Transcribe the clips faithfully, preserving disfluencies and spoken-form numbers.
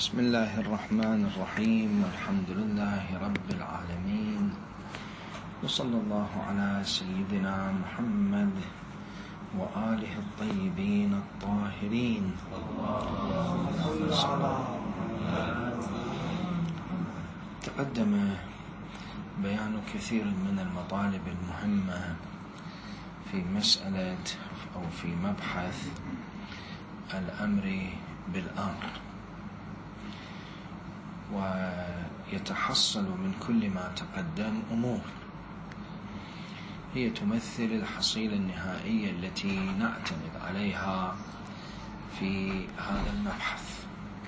بسم الله الرحمن الرحيم، والحمد لله رب العالمين، وصلى الله على سيدنا محمد وآله الطيبين الطاهرين. تقدم بيان كثير من المطالب المهمة في مسألة أو في مبحث الأمر بالأمر، ويتحصل من كل ما تقدم أمور هي تمثل الحصيلة النهائية التي نعتمد عليها في هذا المبحث.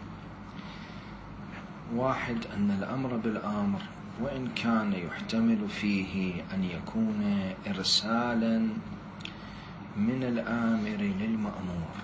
واحد، أن الأمر بالأمر وإن كان يحتمل فيه أن يكون إرسالا من الآمر للمأمور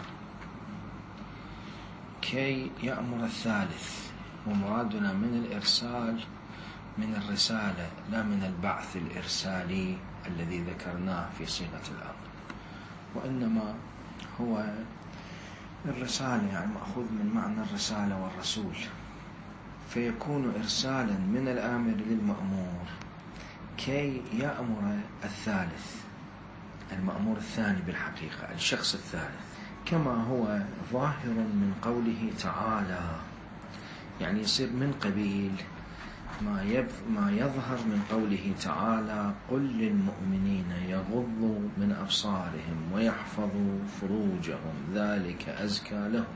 كي يأمر الثالث، ومرادنا من الإرسال من الرسالة لا من البعث الإرسالي الذي ذكرناه في صيغة الأمر، وإنما هو الرسالة يعني مأخوذ من معنى الرسالة والرسول، فيكون إرسالا من الآمر للمأمور كي يأمر الثالث، المأمور الثاني بالحقيقة الشخص الثالث، كما هو ظاهر من قوله تعالى، يعني يصير من قبيل ما, ما يظهر من قوله تعالى: قل للمؤمنين يغضوا من أبصارهم ويحفظوا فروجهم ذلك أزكى لهم،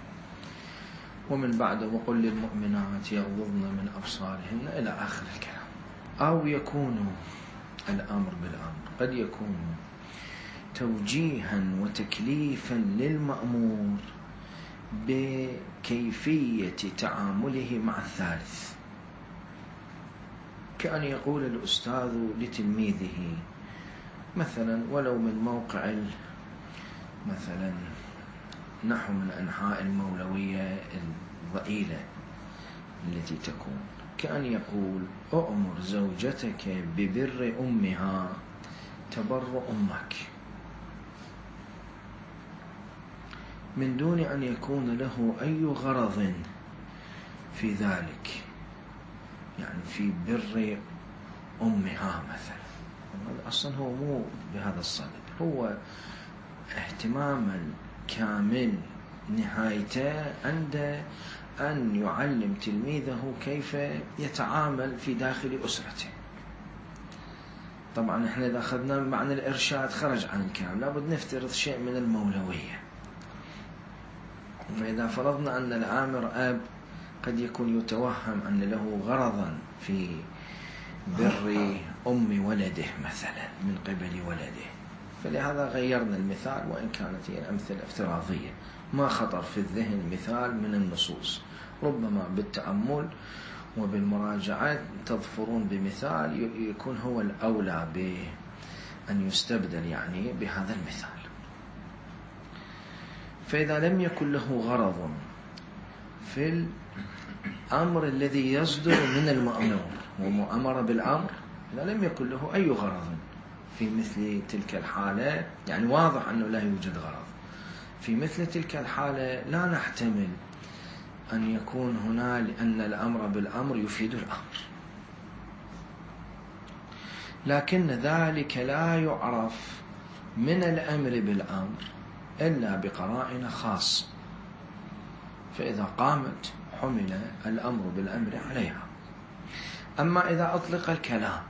ومن بعد وقل للمؤمنات يغضضن من أبصارهن إلى آخر الكلام. أو يكون الأمر بالأمر قد يكون توجيها وتكليفا للمأمور بكيفية تعامله مع الثالث، كأن يقول الأستاذ لتلميذه مثلا ولو من موقع مثلا نحو من أنحاء المولوية الضئيلة التي تكون، كأن يقول: أؤمر زوجتك ببر أمها تبر أمك، من دون أن يكون له أي غرض في ذلك، يعني في بر أمها مثلا. أصلا هو مو بهذا الصدد، هو اهتماما كامل نهايته عند أن يعلم تلميذه كيف يتعامل في داخل أسرته. طبعا احنا إذا أخذنا معنى الإرشاد خرج عن الكلام، لابد نفترض شيء من المولوية. فإذا فرضنا أن الآمر أب، قد يكون يتوهم أن له غرضا في بر أم ولده مثلا من قبل ولده، فلهذا غيرنا المثال، وإن كانت هي الأمثلة افتراضية ما خطر في الذهن مثال من النصوص، ربما بالتأمل وبالمراجعة تظفرون بمثال يكون هو الأولى بأن يستبدل يعني بهذا المثال. فإذا لم يكن له غرض في الأمر الذي يصدر من المأمور ومؤمر بالأمر، إذا لم يكن له أي غرض في مثل تلك الحالة، يعني واضح أنه لا يوجد غرض في مثل تلك الحالة، لا نحتمل أن يكون هنا لأن الأمر بالأمر يفيد الأمر، لكن ذلك لا يعرف من الأمر بالأمر إلا بقرائن خاصة، فإذا قامت حمل الأمر بالأمر عليها. أما إذا أطلق الكلام،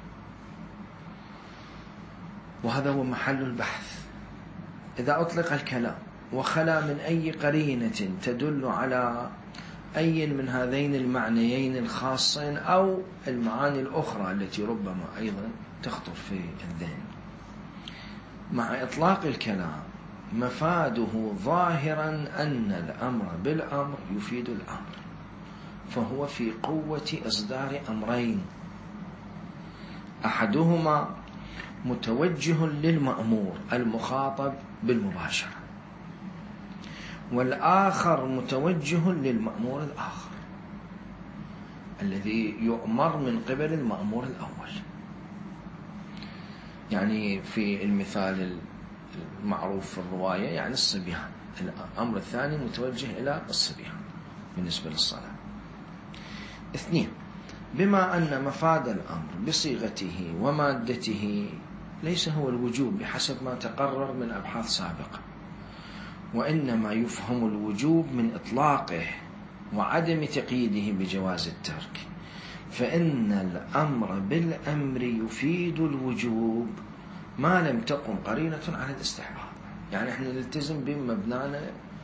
وهذا هو محل البحث، إذا أطلق الكلام وخلا من أي قرينة تدل على أي من هذين المعنيين الخاصين أو المعاني الأخرى التي ربما أيضا تخطر في الذهن، مع إطلاق الكلام مفاده ظاهرا أن الأمر بالأمر يفيد الأمر، فهو في قوة إصدار أمرين، أحدهما متوجه للمأمور المخاطب بالمباشرة، والآخر متوجه للمأمور الآخر الذي يؤمر من قبل المأمور الأول. يعني في المثال المعروف في الرواية يعني الصبيان، الأمر الثاني متوجه إلى الصبيان، بالنسبة للصلاة. اثنين، بما أن مفاد الأمر بصيغته ومادته ليس هو الوجوب بحسب ما تقرر من أبحاث سابقة، وإنما يفهم الوجوب من إطلاقه وعدم تقييده بجواز الترك، فإن الأمر بالأمر يفيد الوجوب ما لم تقم قرينة على الاستحباب. يعني احنا نلتزم بمبنانا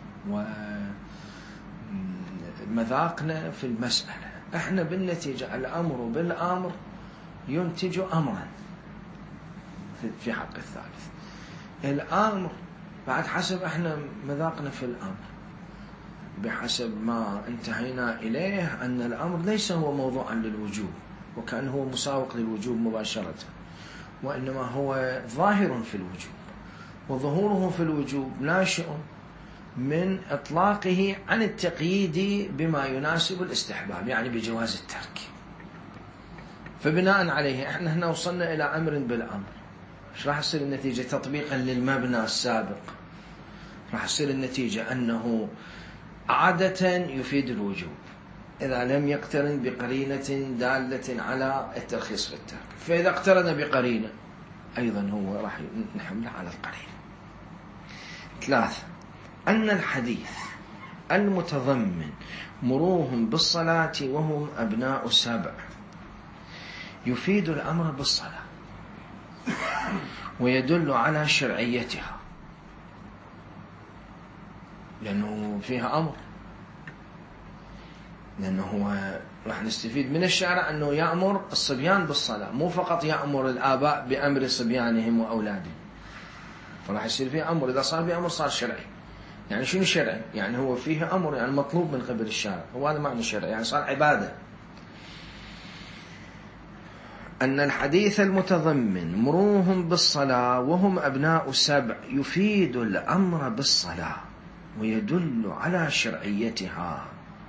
ومذاقنا في المسألة. احنا بالنتيجة الأمر بالأمر ينتج أمرا في حق الثالث. الأمر بعد حسب احنا مذاقنا في الأمر بحسب ما انتهينا إليه أن الأمر ليس هو موضوعا للوجوب وكأنه هو مساوق للوجوب مباشرة، وإنما هو ظاهر في الوجوب، وظهوره في الوجوب ناشئ من إطلاقه عن التقييد بما يناسب الاستحباب، يعني بجواز الترك. فبناء عليه احنا هنا وصلنا إلى أمر بالأمر. ايش راح يصير النتيجة تطبيقا للمبنى السابق؟ راح يصير النتيجة أنه عادة يفيد الوجوب إذا لم يقترن بقرينة دالة على الترخيص في الترك، فإذا اقترن بقرينة أيضا هو راح نحمله على القرينة. ثلاثة، أن الحديث المتضمن مروهم بالصلاة وهم أبناء سبع يفيد الأمر بالصلاة ويدل على شرعيتها، لأنه فيها أمر، لأنه هو راح نستفيد من الشارع أنه يأمر الصبيان بالصلاة، مو فقط يأمر الآباء بأمر صبيانهم وأولادهم، فراح يصير فيه أمر. إذا صار فيه أمر صار شرعي. يعني شنو شرعي؟ يعني هو فيه أمر، يعني مطلوب من قبل الشارع، هو هذا معنى الشرع، يعني صار عبادة. أن الحديث المتضمن مروهم بالصلاة وهم أبناء سبع يفيد الأمر بالصلاة ويدل على شرعيتها،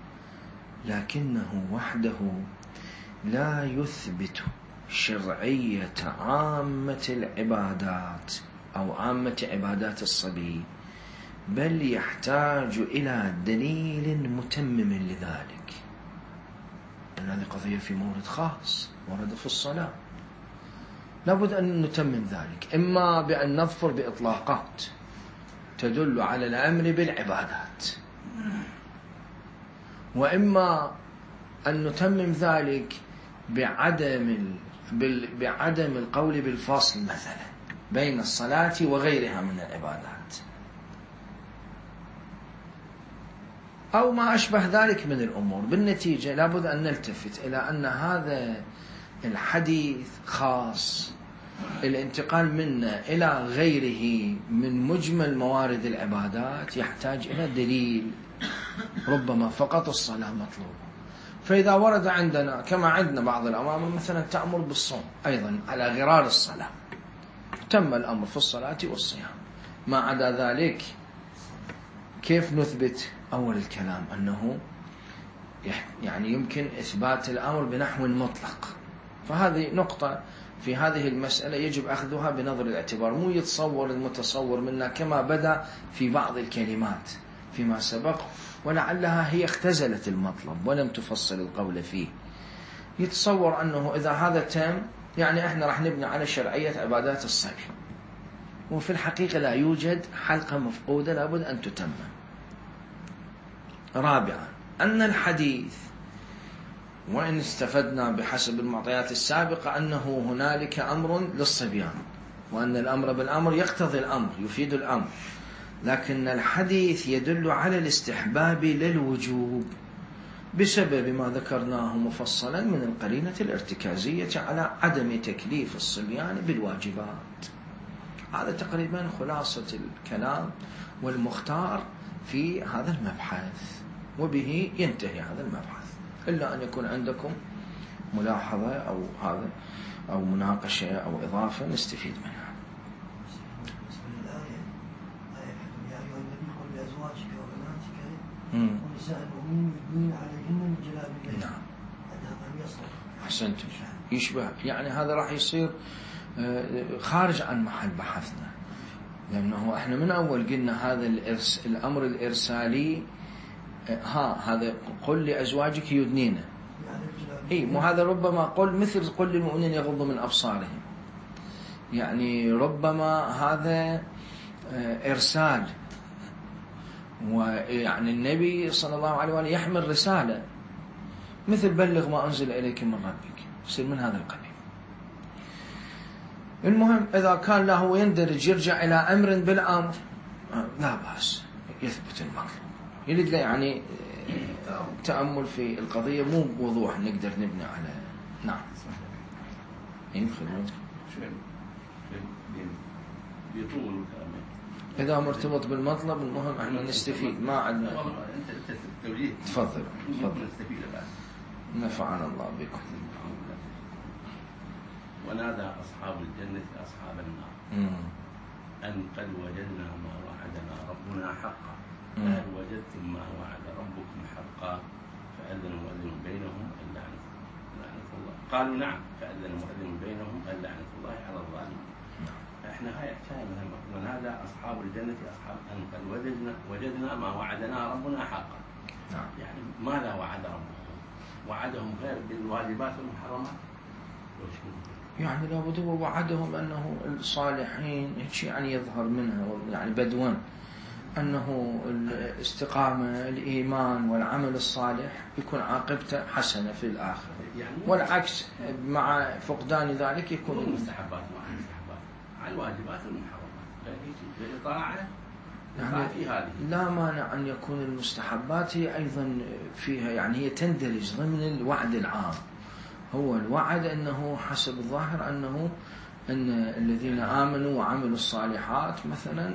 لكنه وحده لا يثبت شرعية عامة العبادات أو عامة عبادات الصبي، بل يحتاج إلى دليل متمم لذلك. لأن هذه قضية في مورد خاص ورد في الصلاة، لابد أن نتمم ذلك، إما بأن نظفر بإطلاقات تدل على الأمر بالعبادات، وإما أن نتمم ذلك بعدم بعدم القول بالفصل مثلا بين الصلاة وغيرها من العبادات، أو ما أشبه ذلك من الأمور. بالنتيجة لابد أن نلتفت إلى أن هذا الحديث خاص، الانتقال منا إلى غيره من مجمل موارد العبادات يحتاج إلى دليل، ربما فقط الصلاة مطلوبة. فإذا ورد عندنا كما عندنا بعض الأمر مثلا تأمر بالصوم أيضا على غرار الصلاة، تم الأمر في الصلاة والصيام، ما عدا ذلك كيف نثبت؟ أول الكلام أنه يعني يمكن إثبات الأمر بنحو مطلق، فهذه نقطة في هذه المسألة يجب أخذها بنظر الاعتبار، مو يتصور المتصور منا كما بدأ في بعض الكلمات فيما سبق ولعلها هي اختزلت المطلب ولم تفصل القول فيه. يتصور أنه إذا هذا تم يعني إحنا راح نبني على شرعية عبادات الصبي، وفي الحقيقة لا يوجد حلقة مفقودة لابد أن تتمم. رابعا، أن الحديث وإن استفدنا بحسب المعطيات السابقة أنه هنالك أمر للصبيان وأن الأمر بالأمر يقتضي الأمر يفيد الأمر، لكن الحديث يدل على الاستحباب للوجوب بسبب ما ذكرناه مفصلا من القرينة الارتكازية على عدم تكليف الصبيان بالواجبات. هذا تقريبا خلاصة الكلام والمختار في هذا المبحث، وبه ينتهي هذا المبحث، إلا أن يكون عندكم ملاحظة أو هذا أو مناقشة أو إضافة نستفيد منها. ونساء المؤمنين يدنين عليهن من جلابيبهن. نعم. أحسنتم. يشبه يعني هذا راح يصير خارج عن محل بحثنا، لأنه احنا من أول قلنا هذا الأمر الإرسالي ها هذا قل لأزواجك يدنين، إيه مو هذا ربما قل مثل قل للمؤمنين يغضوا من أبصارهم، يعني ربما هذا إرسال، ويعني النبي صلى الله عليه وآله يحمل رسالة مثل بلغ ما أنزل إليك من ربك، يصير من هذا القبيل. المهم إذا كان له يندرج يرجع إلى أمر بالأمر لا بأس، يثبت المطلوب. يريد له يعني تأمل في القضية، مو بوضوح نقدر نبني على. نعم ينخدمون بيطول إذا مرتبط بالمطلب. المهم احنا نستفيد، ما عندنا. تفضل تفضل. نفعنا الله بكم. ونادى أصحاب الجنة أصحاب النار أن قد وجدنا ما وعدنا ربنا حقا فهل وجدتم ما وعد ربكم حقا فأذن مؤذن بينهم اللعنة الله. قالوا نعم فأذن مؤذن بينهم اللعنة الله على الظالمين. احنا هاي حكايه مهمه. ونادى اصحاب الجنه اصحاب ان قد وجدنا وجدنا ما وعدنا ربنا حقا. نعم. يعني ماذا وعد ربهم؟ وعدهم غير بالواجبات والمحرمات. يعني لابد هو وعدهم انه الصالحين هيك يعني يظهر منها يعني بدون انه الاستقامه الايمان والعمل الصالح يكون عاقبته حسنه في الاخره. يعني والعكس مع فقدان ذلك يكون المستحبات الواجبات والمحرمات للإطاعة يعني في هذه. لا مانع أن يكون المستحبات هي أيضا فيها، يعني هي تندرج ضمن الوعد العام. هو الوعد أنه حسب الظاهر أنه أن الذين آمنوا وعملوا الصالحات مثلا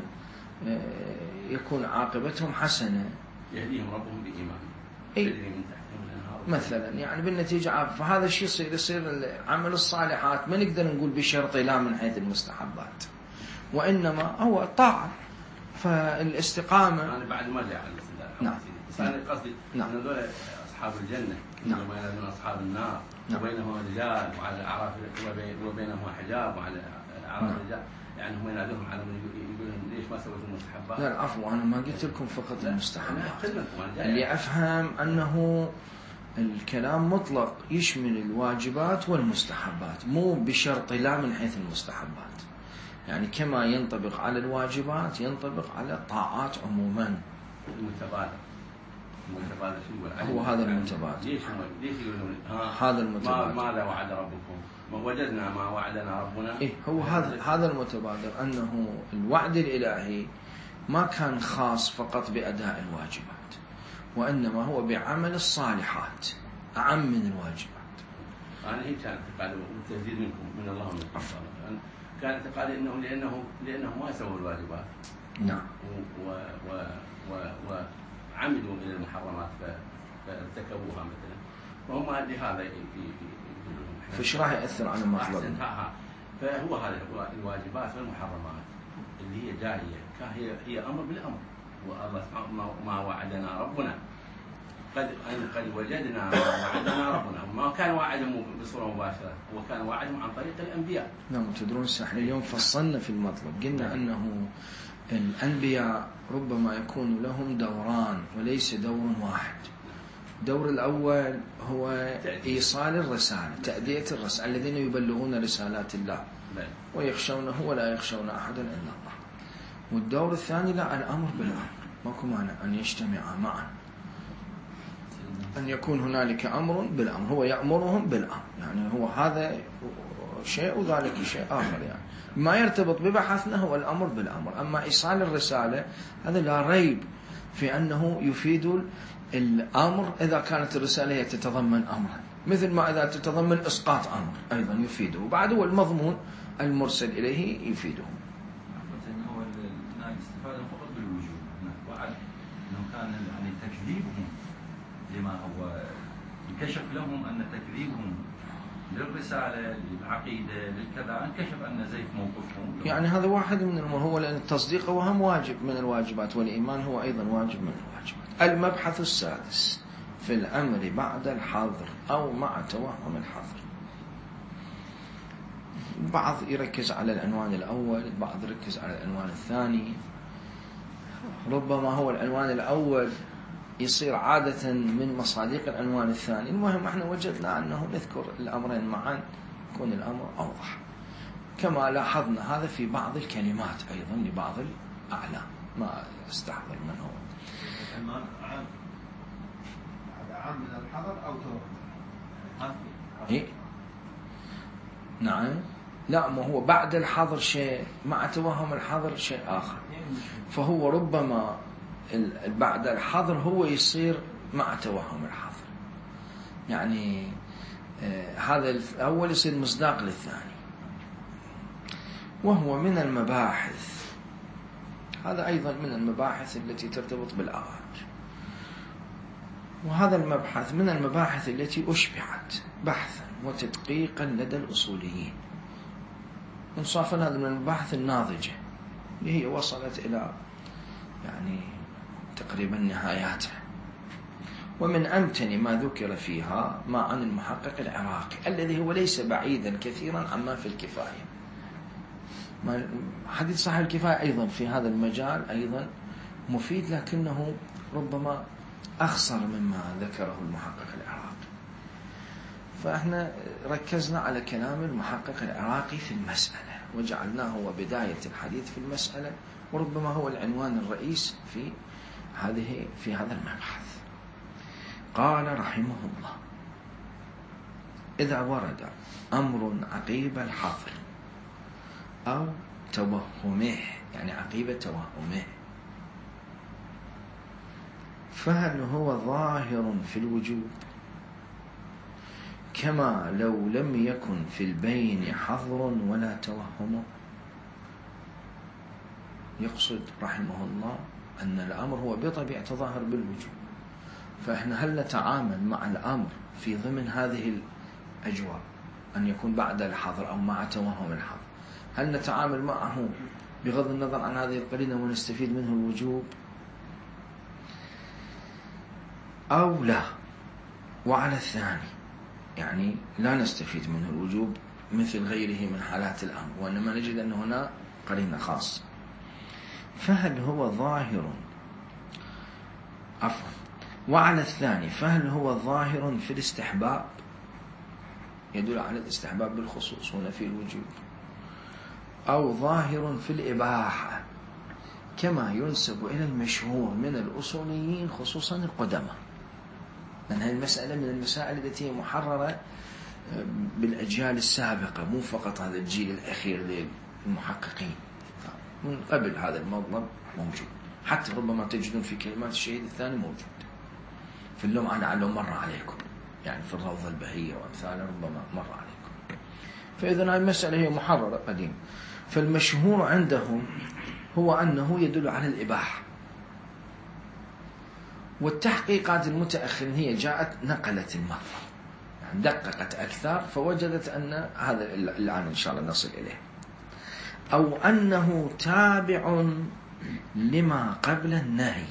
يكون عاقبتهم حسنة، يهديهم ربهم بإيمان أي مثلا، يعني بالنتيجة عارف. فهذا الشيء يصير يصير عمل الصالحات ما نقدر نقول بشرط لا من حيث المستحبات، وإنما هو طاعة. فالاستقامة أنا بعد ما جاء على نعم. بس أنا قصدي نعم. أن هذول أصحاب الجنة نعم. وما ينادون أصحاب النار نعم. وبينهم رجال وعلى الأعراف وبينهما حجاب وعلى الأعراف نعم. رجال، يعني هم ينادونهم على من يقولون ليش ما سويتوا المستحبات؟ لا العفو، أنا ما قلت لكم فقط المستحبات. اللي أفهم أنه الكلام مطلق يشمل الواجبات والمستحبات، مو بشرط لا من حيث المستحبات. يعني كما ينطبق على الواجبات ينطبق على الطاعات عموما. المتبادل المتبادل شو هو هذا المتبادل. ليش ليش يقولون هذا المتبادل؟ ماذا وعد ربكم؟ ما وجدنا ما وعدنا ربنا. إيه هو هذا هذا المتبادل، أنه الوعد الإلهي ما كان خاص فقط بأداء الواجبات، وإنما هو بعمل الصالحات أعم من الواجبات. أنا هيك كانت اعتقادي والتهديد منكم من الله ومن كان اعتقادي إنه لأنه لأنه ما سووا الواجبات. نعم. و و و وعملوا من المحرمات فارتكبوها مثلا، وهم لهذا فايش راح يأثر على المطلب؟ فهو هذا الواجبات والمحرمات اللي هي جاية هي هي أمر بالأمر، والله ما وعدنا ربنا قد قد وجدنا ما وعدنا ربنا، ما كان وعدهم بصورة مباشرة، هو كان وعدهم عن طريق الأنبياء. نعم. تدرون احنا اليوم فصلنا في المطلب، قلنا أنه الأنبياء ربما يكون لهم دوران وليس دور واحد. الدور الأول هو إيصال الرسالة، تأدية الرسالة، الذين يبلغون رسالات الله ويخشونه ولا يخشون أحدا إلا الله. والدور الثاني لا، الأمر بالأمر، ماكو مانع أن يجتمعا معا، أن يكون هنالك أمر بالأمر، هو يأمرهم بالأمر، يعني هو هذا شيء وذلك شيء آخر. يعني ما يرتبط ببحثنا هو الأمر بالأمر. أما إيصال الرسالة هذا لا ريب في أنه يفيد الأمر إذا كانت الرسالة هي تتضمن أمرا، مثل ما إذا تتضمن إسقاط أمر أيضا يفيده، وبعد هو المضمون المرسل إليه يفيده. هو الاستفادة فقط بالوجود، وعد أنه كان يعني تكذيبهم لما هو انكشف لهم أن تكذيبهم للرسالة للعقيدة للكذا انكشف أن زيف موقفهم. يعني هذا واحد من الأمور، هو لأن التصديق هو هم واجب من الواجبات، والإيمان هو أيضا واجب من الواجبات. المبحث السادس في الأمر بعد الحظر أو مع توهم الحظر. بعض يركز على العنوان الأول، بعض يركز على العنوان الثاني. ربما هو العنوان الأول يصير عادة من مصادق العنوان الثاني. المهم احنا وجدنا أنه نذكر الأمرين معا يكون الأمر أوضح، كما لاحظنا هذا في بعض الكلمات أيضا لبعض الأعلام ما استحضر منه. العنوان عام عام من الحظر أو توهم؟ إيه؟ نعم. لا، ما هو بعد الحظر شيء، مع توهم الحظر شيء آخر. فهو ربما بعد الحظر هو يصير مع توهم الحظر، يعني آه هذا الأول يصير مصداق للثاني. وهو من المباحث، هذا أيضا من المباحث التي ترتبط بالآيات. وهذا المبحث من المباحث التي أشبعت بحثا وتدقيقا لدى الأصوليين. إنصافا هذا من المباحث الناضجة اللي هي وصلت إلى يعني تقريبا نهاياتها. ومن أمتن ما ذكر فيها ما عن المحقق العراقي الذي هو ليس بعيدا كثيرا عما في الكفاية. حديث صاحب الكفاية أيضا في هذا المجال أيضا مفيد، لكنه ربما أخصر مما ذكره المحقق العراقي. فإحنا ركزنا على كلام المحقق العراقي في المسألة وجعلناه هو بداية الحديث في المسألة، وربما هو العنوان الرئيس في هذه في هذا المبحث. قال رحمه الله: إذا ورد أمر عقيب الحظر أو توهمه، يعني عقيب توهمه، فهل هو ظاهر في الوجوب كما لو لم يكن في البين حظر ولا توهم؟ يقصد رحمه الله أن الأمر هو بطبيعة ظاهر بالوجوب، فإحنا هل نتعامل مع الأمر في ضمن هذه الأجواء أن يكون بعد الحظر أو مع توهم الحظر، هل نتعامل معه بغض النظر عن هذه القرينة ونستفيد منه الوجوب أو لا؟ وعلى الثاني يعني لا نستفيد منه الوجوب مثل غيره من حالات الأمر، وإنما نجد أن هنا قرينة خاصة. فهل هو ظاهر عفوا وعلى الثاني فهل هو ظاهر في الاستحباب، يدل على الاستحباب بالخصوص هنا في الوجوب، أو ظاهر في الإباحة كما ينسب إلى المشهور من الأصوليين خصوصا القدماء، لأن هذه المسألة من المسائل التي هي محررة بالأجيال السابقة، مو فقط هذا الجيل الأخير للمحققين، من قبل هذا المطلب موجود، حتى ربما تجدون في كلمات الشهيد الثاني موجود في اللوم أنا على مر عليكم، يعني في الروضة البهية وأمثاله ربما مر عليكم. فإذن هذه المسألة هي محررة قديم. فالمشهور عندهم هو أنه يدل على الإباحة، والتحقيقات المتأخرة هي جاءت نقلت المطلب، يعني دققت أكثر فوجدت أن هذا الآن إن شاء الله نصل إليه، أو أنه تابع لما قبل النهي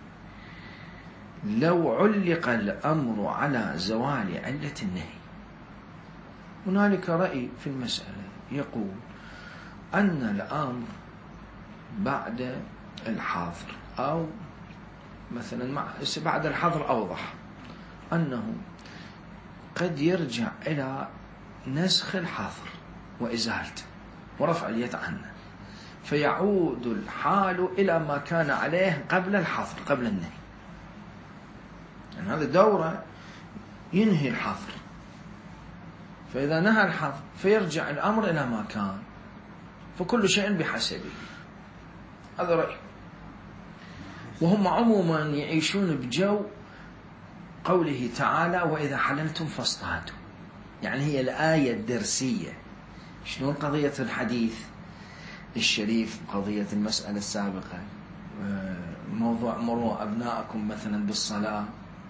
لو علق الأمر على زوال علة النهي. هنالك رأي في المسألة يقول أن الأمر بعد الحظر أو مثلا بعد الحظر أوضح أنه قد يرجع إلى نسخ الحظر وإزالته ورفع اليد عنه، فيعود الحال إلى ما كان عليه قبل الحظر قبل النهي، يعني هذا دورة ينهي الحظر، فإذا نهى الحظر فيرجع الأمر إلى ما كان، فكل شيء بحسبه. هذا رأي. وهم عموما يعيشون بجو قوله تعالى وإذا حللتم فاصطادوا، يعني هي الآية الدرسية. شنو قضية الحديث الشريف، قضية المسألة السابقة، موضوع مروا أبناءكم مثلا بالصلاة،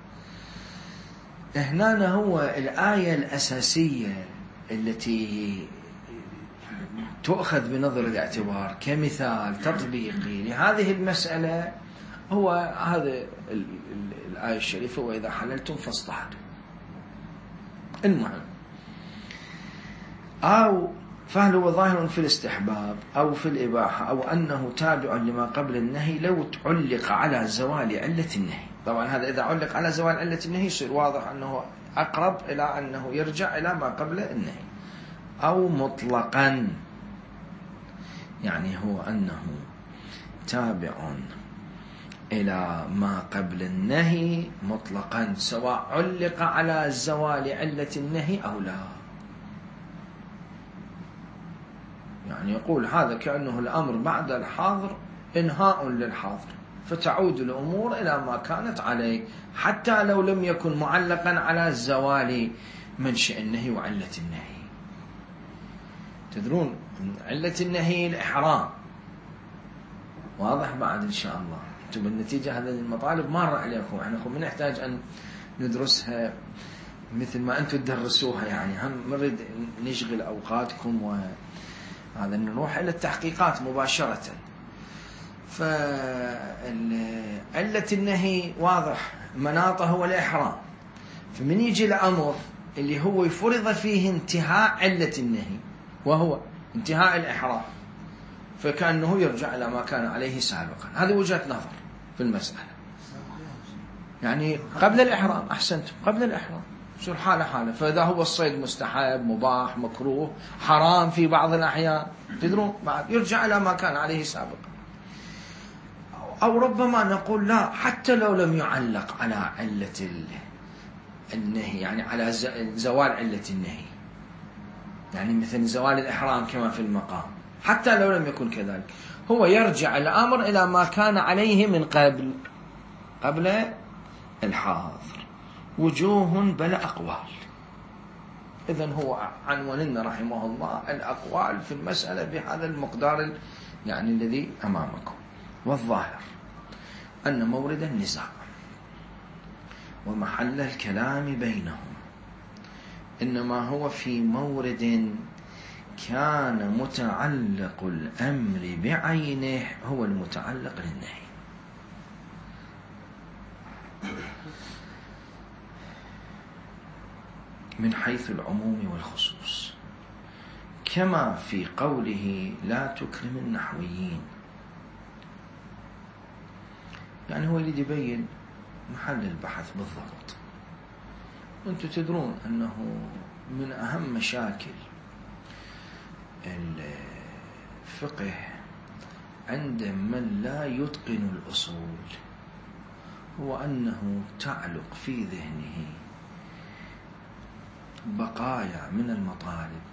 هنا هو الآية الأساسية التي تؤخذ بنظر الاعتبار كمثال تطبيقي لهذه المسألة، هو هذا الآية الشريفة وإذا حللتم فاصطادوا. المهم، أو فهل هو ظاهر في الاستحباب أو في الإباحة أو أنه تابع لما قبل النهي لو علق على زوال علة النهي؟ طبعا هذا إذا علق على زوال علة النهي يصير واضح أنه أقرب إلى أنه يرجع إلى ما قبل النهي، أو مطلقا يعني هو أنه تابع إلى ما قبل النهي مطلقا سواء علق على زوال علة النهي أو لا. يعني يقول هذا كأنه الأمر بعد الحاضر إنهاء للحاضر، فتعود الأمور إلى ما كانت عليه حتى لو لم يكن معلقا على زوال منشأ النهي وعلة النهي. تدرون علة النهي الإحرام واضح بعد إن شاء الله. أنتم بالنتيجة هذه المطالب مارة عليكم، احنا يعني نحتاج أن ندرسها مثل ما أنتم تدرسوها، يعني هم نريد نشغل أوقاتكم وهذا نروح إلى التحقيقات مباشرة. فعلة النهي واضح مناطه هو الإحرام، فمن يجي الأمر اللي هو يفرض فيه انتهاء علة النهي وهو انتهاء الإحرام، فكأنه يرجع إلى ما كان عليه سابقا. هذه وجهة نظر في المسألة، يعني قبل الإحرام. أحسنتم، قبل الإحرام شو حالة حالة. فإذا هو الصيد مستحب مباح مكروه حرام في بعض الأحيان، تدرون بعد يرجع إلى ما كان عليه سابقا. أو ربما نقول لا، حتى لو لم يعلق على علة النهي، يعني على زوال علة النهي، يعني مثل زوال الإحرام كما في المقام، حتى لو لم يكن كذلك هو يرجع الأمر إلى ما كان عليه من قبل قبل الحاضر. وجوه بل أقوال. إذن هو عنواننا رحمه الله الأقوال في المسألة بهذا المقدار يعني الذي أمامكم. والظاهر أن مورد النزاع ومحل الكلام بينهم إنما هو في مورد كان متعلق الأمر بعينه هو المتعلق للنهي. من حيث العموم والخصوص، كما في قوله لا تكرم النحويين. يعني هو اللي يبين محل البحث بالضبط. وانتم تدرون أنه من أهم مشاكل الفقه عند من لا يتقن الأصول هو أنه تعلق في ذهنه بقايا من المطالب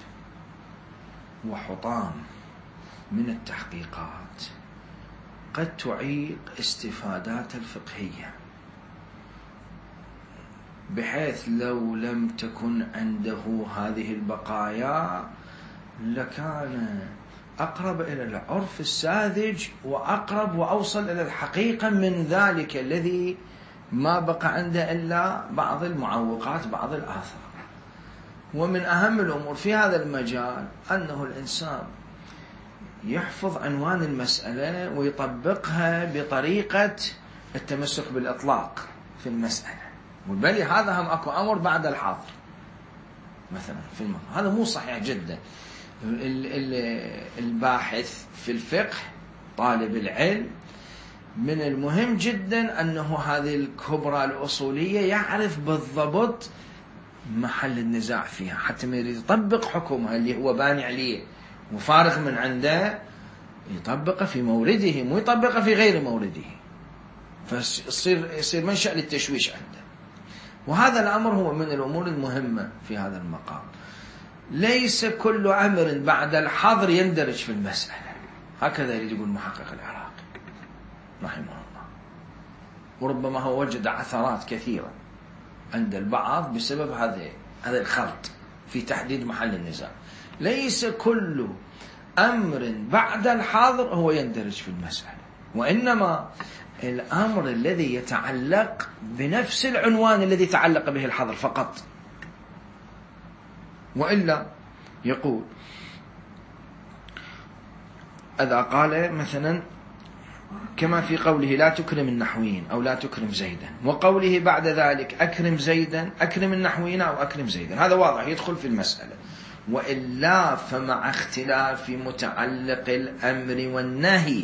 وحطام من التحقيقات قد تعيق استفادات الفقهية، بحيث لو لم تكن عنده هذه البقايا لكان أقرب إلى العرف الساذج وأقرب وأوصل إلى الحقيقة من ذلك الذي ما بقى عنده إلا بعض المعوقات بعض الآثار. ومن أهم الأمور في هذا المجال أنه الإنسان يحفظ عنوان المسألة ويطبقها بطريقة التمسك بالإطلاق في المسألة. وبالي هذا هم أكو أمر بعد الحاضر مثلا في المقام، هذا مو صحيح جدا. الباحث في الفقه طالب العلم من المهم جدا أنه هذه الكبرى الأصولية يعرف بالضبط محل النزاع فيها، حتى ما يريد يطبق حكمها اللي هو باني عليه وفارغ من عنده يطبقه في مورده، مو يطبقه في غير مورده، فيصير يصير منشأ للتشويش عنده. وهذا الأمر هو من الأمور المهمة في هذا المقام. ليس كل أمر بعد الحظر يندرج في المسألة، هكذا يريد يقول محقق العراقي رحمه الله. وربما هو وجد عثرات كثيرة عند البعض بسبب هذا هذا الخلط في تحديد محل النزاع. ليس كل أمر بعد الحاضر هو يندرج في المسألة، وإنما الأمر الذي يتعلق بنفس العنوان الذي تعلق به الحظر فقط. وإلا يقول إذا قال مثلا كما في قوله لا تكرم النحويين أو لا تكرم زيدا، وقوله بعد ذلك أكرم زيدا أكرم النحويين أو أكرم زيدا، هذا واضح يدخل في المسألة. وإلا فمع اختلاف متعلق الأمر والنهي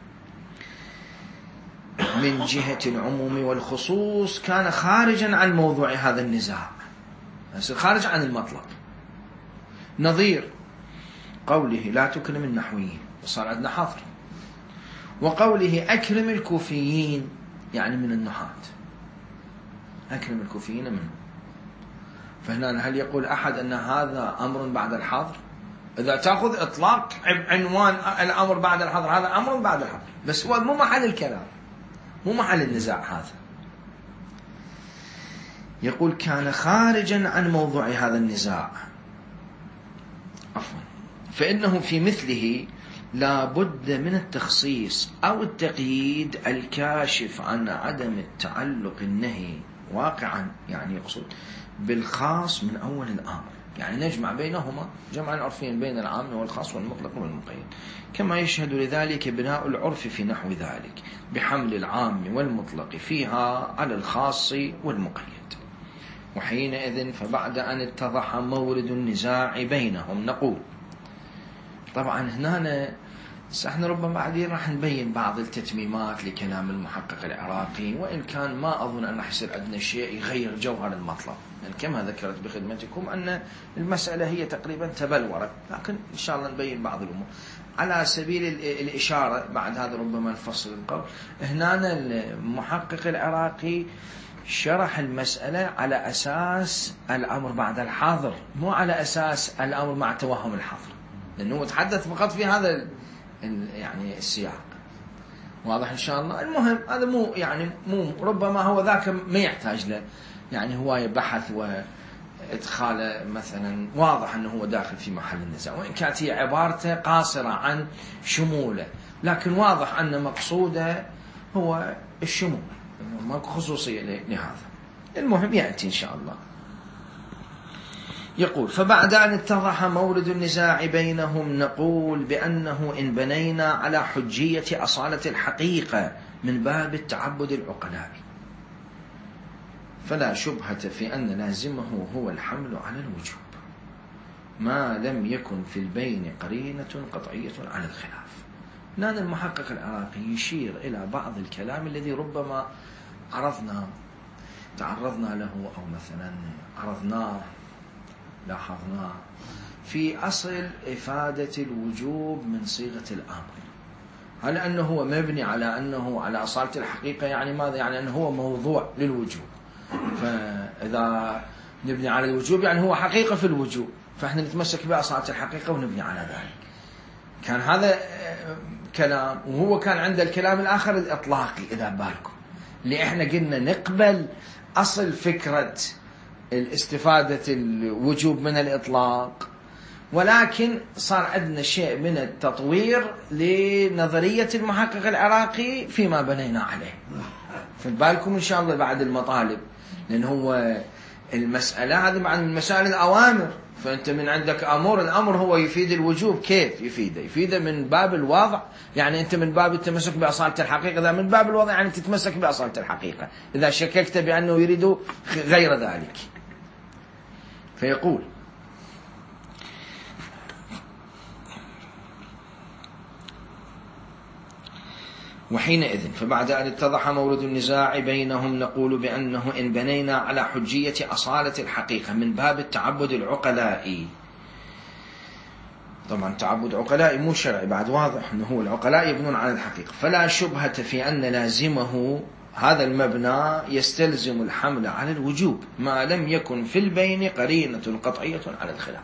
من جهة العموم والخصوص كان خارجا عن موضوع هذا النزاع، خارج عن المطلب. نظير قوله لا تكرم النحويين، وصار عندنا حظر، وقوله أكرم الكوفيين يعني من النحاة، أكرم الكوفيين منه. فهنا هل يقول أحد أن هذا أمر بعد الحظر؟ إذا تأخذ إطلاق عنوان الأمر بعد الحظر هذا أمر بعد الحظر، بس هو مو محل الكلام، مو محل النزاع هذا. يقول كان خارجا عن موضوع هذا النزاع، عفوا، فإنه في مثله لا بد من التخصيص أو التقييد الكاشف عن عدم التعلق النهي واقعا، يعني يقصد بالخاص من أول الأمر، يعني نجمع بينهما جمعا عرفيا بين العام والخاص والمطلق والمقيد، كما يشهد لذلك بناء العرف في نحو ذلك بحمل العام والمطلق فيها على الخاص والمقيد. وحينئذ فبعد أن اتضح مورد النزاع بينهم نقول، طبعا هنا احنا ربما بعدين راح نبين بعض التتميمات لكلام المحقق العراقي، وإن كان ما أظن أن راح يصير عندنا شيء يغير جوهر المطلب، يعني كما ذكرت بخدمتكم أن المسألة هي تقريبا تبلورت، لكن إن شاء الله نبين بعض الأمور على سبيل الإشارة. بعد هذا ربما نفصل القول. هنا المحقق العراقي شرح المسألة على أساس الأمر بعد الحاضر، مو على أساس الأمر مع توهم الحاضر، لأنه تحدث فقط في هذا يعني السياق. واضح إن شاء الله. المهم هذا مو يعني مو ربما هو ذاك ما يحتاج له يعني هواية بحث وإدخاله مثلا، واضح أنه هو داخل في محل النزاع، وإن كانت هي عبارته قاصرة عن شموله، لكن واضح أن مقصوده هو الشمول، ماكو خصوصية لهذا. المهم يأتي إن شاء الله. يقول فبعد أن اتضح مورد النزاع بينهم نقول بأنه إن بنينا على حجية أصالة الحقيقة من باب التعبد العقلاء فلا شبهة في أن لازمه هو الحمل على الوجوب ما لم يكن في البين قرينة قطعية على الخلاف. لأن المحقق العراقي يشير إلى بعض الكلام الذي ربما عرضنا تعرضنا له أو مثلا عرضناه لاحظناه في أصل إفادة الوجوب من صيغة الأمر. هل أنه هو مبني على أنه على أصالة الحقيقة؟ يعني ماذا؟ يعني أنه هو موضوع للوجوب، فإذا نبني على الوجوب يعني هو حقيقة في الوجوب، فإحنا نتمسك بأصالة الحقيقة ونبني على ذلك. كان هذا كلام، وهو كان عند الكلام الآخر الإطلاقي إذا بالكم، اللي إحنا قلنا نقبل أصل فكرة الاستفادة الوجوب من الإطلاق، ولكن صار عندنا شيء من التطوير لنظرية المحقق العراقي فيما بنينا عليه. فبالكم إن شاء الله بعد المطالب، لأن هو المسألة هذه مع المسائل الأوامر، فأنت من عندك أمور، الأمر هو يفيد الوجوب. كيف يفيده؟ يفيده من باب الوضع، يعني أنت من باب التمسك بأصالة الحقيقة. إذا من باب الوضع يعني تتمسك بأصالة الحقيقة، إذا شككت بأنه يريد غير ذلك. فيقول وحينئذ فبعد أن اتضح مورد النزاع بينهم نقول بأنه إن بنينا على حجية أصالة الحقيقة من باب التعبد العقلائي، طبعا تعبد عقلائي مو شرعي، بعد واضح أنه هو العقلاء يبنون على الحقيقة، فلا شبهة في أن لازمه هذا المبنى يستلزم الحمل على الوجوب ما لم يكن في البين قرينة قطعية على الخلاف.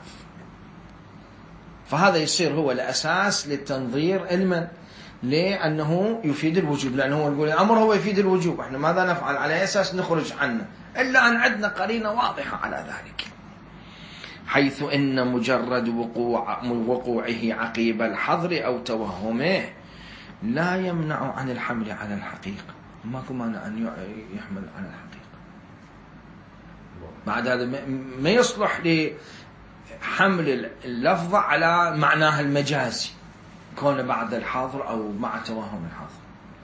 فهذا يصير هو الأساس للتنظير علما، لأنه يفيد الوجوب، لأنه هو يقول الأمر هو يفيد الوجوب، احنا ماذا نفعل؟ على أساس نخرج عنه، إلا أن عندنا قرينة واضحة على ذلك، حيث إن مجرد وقوع وقوعه عقيب الحظر أو توهمه لا يمنع عن الحمل على الحقيقة. ماكو مانع أن يحمل على الحقيقة. بعد هذا ما يصلح لحمل اللفظ على معناها المجازي، كون بعد الحاضر أو مع توهم الحاضر.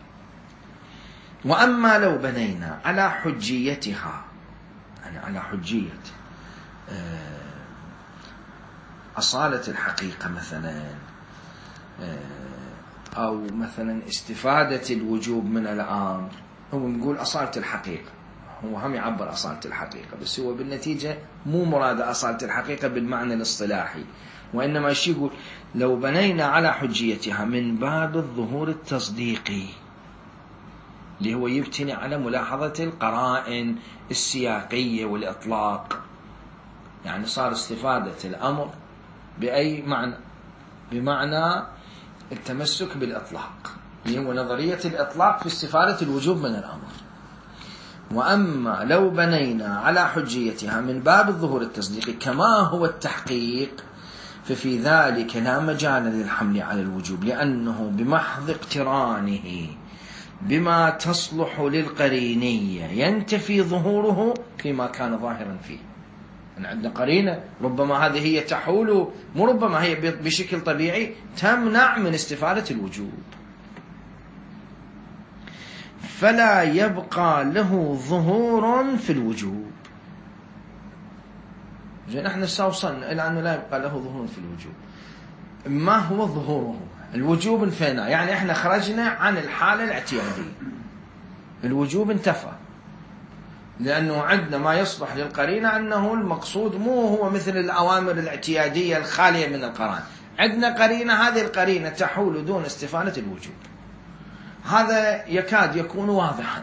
وأما لو بنينا على حجيتها، يعني على حجية أصالة الحقيقة مثلا، أو مثلا استفادة الوجوب من الأمر، هو نقول أصالة الحقيقة، هو هم يعبر أصالة الحقيقة، بس هو بالنتيجة مو مراد أصالة الحقيقة بالمعنى الاصطلاحي، وإنما الشيء يقول لو بنينا على حجيتها من باب الظهور التصديقي، اللي هو يبتني على ملاحظة القرائن السياقية والإطلاق، يعني صار استفادة الأمر بأي معنى؟ بمعنى التمسك بالإطلاق، اللي هو نظرية الإطلاق في استفادة الوجوب من الأمر. وأما لو بنينا على حجيتها من باب الظهور التصديقي كما هو التحقيق، ففي ذلك لا مجال للحمل على الوجوب، لأنه بمحض اقترانه بما تصلح للقرينية ينتفي ظهوره فيما كان ظاهرا فيه. يعني عندنا قرينة ربما هذه هي تحول، مو ربما هي بشكل طبيعي تمنع من استفادة الوجوب، فلا يبقى له ظهور في الوجوب. زين، احنا وصلنا إلى أنه لا يبقى له ظهور في الوجوب. ما هو ظهوره؟ الوجوب انفينا، يعني احنا خرجنا عن الحالة الاعتيادية، الوجوب انتفى، لأنه عندنا ما يصلح للقرينة أنه المقصود مو هو مثل الأوامر الاعتيادية الخالية من القرائن، عندنا قرينة، هذه القرينة تحول دون استفادة الوجوب، هذا يكاد يكون واضحا.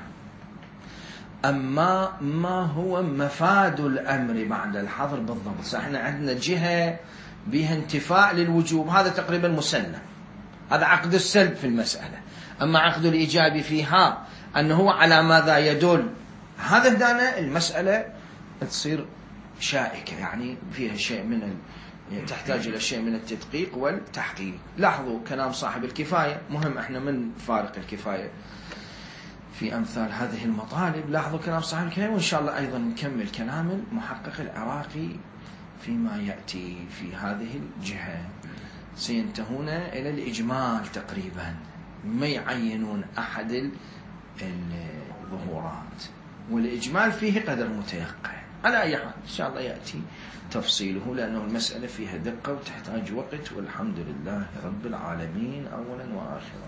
أما ما هو مفاد الأمر بعد الحظر بالضبط، احنا عندنا جهة بها انتفاء للوجوب، هذا تقريبا مسلم، هذا عقد السلب في المسألة. أما عقد الإيجاب فيها أنه على ماذا يدل، هذا دانا المسألة تصير شائكة، يعني فيها شيء من ال... تحتاج إلى شيء من التدقيق والتحقيق. لاحظوا كلام صاحب الكفاية مهم، احنا من فارق الكفاية في أمثال هذه المطالب. لاحظوا كلام صاحب الكفاية، وإن شاء الله أيضا نكمل كلام المحقق العراقي فيما يأتي في هذه الجهة. سينتهون إلى الإجمال تقريبا، ما يعينون أحد الظهورات، والإجمال فيه قدر متيقن. على أي حال إن شاء الله يأتي تفصيله، لأنه المسألة فيها دقة وتحتاج وقت، والحمد لله رب العالمين أولا وآخرا.